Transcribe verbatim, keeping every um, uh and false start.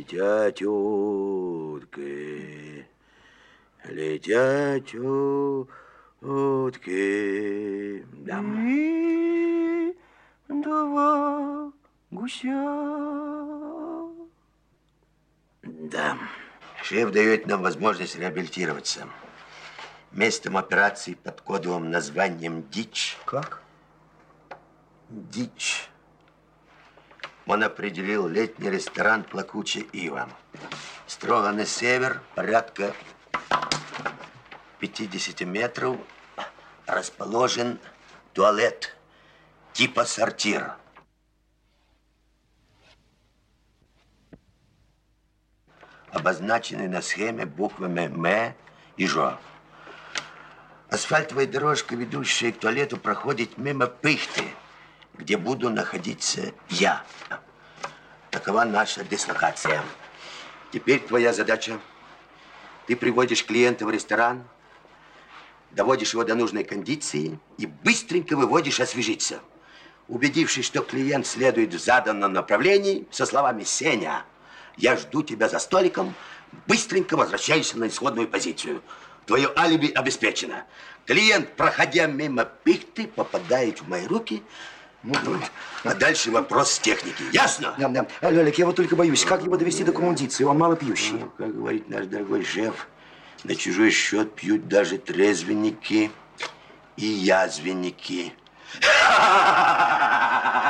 Летят утки, летят утки. Да. И два гуся. Да. Шеф дает нам возможность реабилитироваться. Местом операции под кодовым названием «Дичь». Как? «Дичь». Он определил летний ресторан «Плакучая ива». Строго на север, порядка пятидесяти метров, расположен туалет типа сортир. Обозначены на схеме буквами «М» и «Ж». Асфальтовая дорожка, ведущая к туалету, проходит мимо пыхты, где буду находиться я. Такова наша дислокация. Теперь твоя задача. Ты приводишь клиента в ресторан, доводишь его до нужной кондиции и быстренько выводишь освежиться. Убедившись, что клиент следует в заданном направлении, со словами «Сеня, я жду тебя за столиком», быстренько возвращаешься на исходную позицию. Твое алиби обеспечено. Клиент, проходя мимо пихты, попадает в мои руки. Ну, вот. А дальше вопрос техники. Ясно? Да, да. Лёлик, я вот только боюсь, как его довести до кондиции? Он малопьющий. Ну, как говорит наш дорогой шеф, на чужой счет пьют даже трезвенники и язвенники.